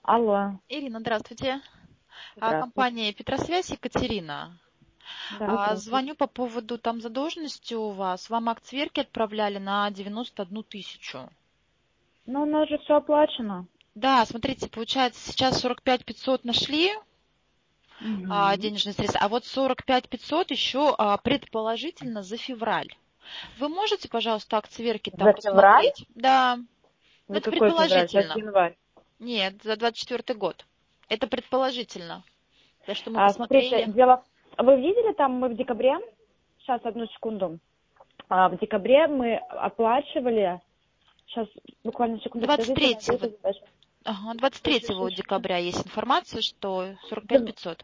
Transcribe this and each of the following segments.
Алло, Ирина, здравствуйте. здравствуйте. Компания Петросвязь, Екатерина. Да, здравствуйте. Звоню по поводу там задолженности у вас. Вам акт сверки отправляли на 91 тысячу. Ну, у нас же все оплачено. Да, смотрите, получается, сейчас 45 500 нашли Угу. денежные средства, а вот 45 500 еще предположительно за февраль. Вы можете, пожалуйста, акт сверки там За февраль? посмотреть? Да, но За это какой февраль? За предположительно. январь. Нет, за 24 год. Это предположительно. То, что мы Смотрите, посмотрели. дело... Вы видели там, мы в декабре? Сейчас, одну секунду. В декабре мы оплачивали... Сейчас, буквально секунду, подождите, 23 найду эту задачу. Ага, 23 декабря есть информация, что 45 Да, 500.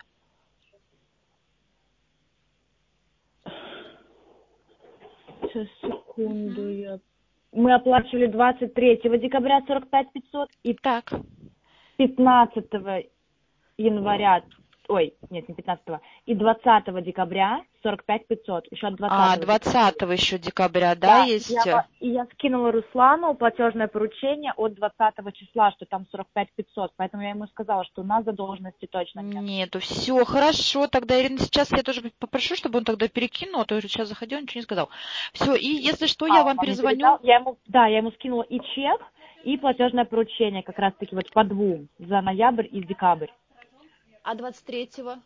сейчас, секунду, Мгм. я... Мы оплачивали 23 декабря 45 500 и Так. 15 января, ой, нет, не 15, и 20 декабря 45 500, еще от 20 декабря. 20 еще декабря, да, Да, есть? и я скинула Руслану платежное поручение от 20 числа, что там 45 500, поэтому я ему сказала, что у нас задолженности точно нет. Нету. Все, хорошо. Тогда, Ирина, сейчас я тоже попрошу, чтобы он тогда перекинул, а то сейчас заходил, ничего не сказал. Все, и если что, я А, он вам вам не передал? перезвоню. Я ему скинула и чек, и платежное поручение, как раз-таки вот по двум, за ноябрь и декабрь. А 23-го?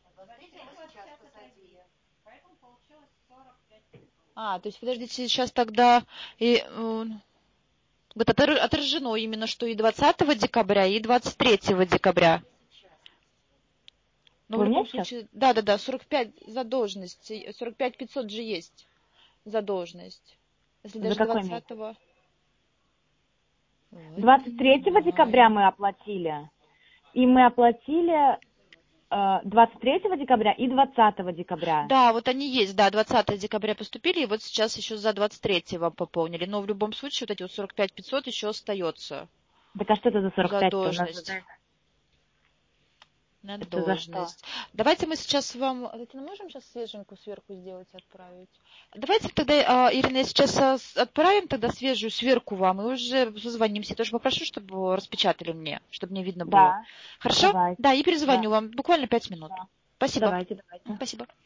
То есть, подождите, сейчас тогда... Вот отражено именно, что и 20 декабря, и 23 декабря. Но в Вы мне любом сейчас? случае, да, 45 задолженность, 45 500 же есть задолженность. Если За даже какой месяц? 20-го... Вот не 23 декабря знаю. мы оплатили, и мы оплатили 23 декабря и 20 декабря. Да, вот они есть, да, 20 декабря поступили, и вот сейчас еще за 23 вам пополнили. Но в любом случае вот эти вот 45 500 еще остается Так а что это за 45-то? У нас задолженность. задача. На Это за что? должность. Давайте мы сейчас вам... Это мы можем сейчас свеженькую сверку сделать и отправить? Давайте тогда, Ирина, сейчас отправим тогда свежую сверку вам и уже созвонимся. Тоже попрошу, чтобы распечатали мне, чтобы мне видно было. Да, Хорошо? давайте. Да, и Да, перезвоню вам. Буквально 5 минут. да. Спасибо. Давайте, давайте. Спасибо.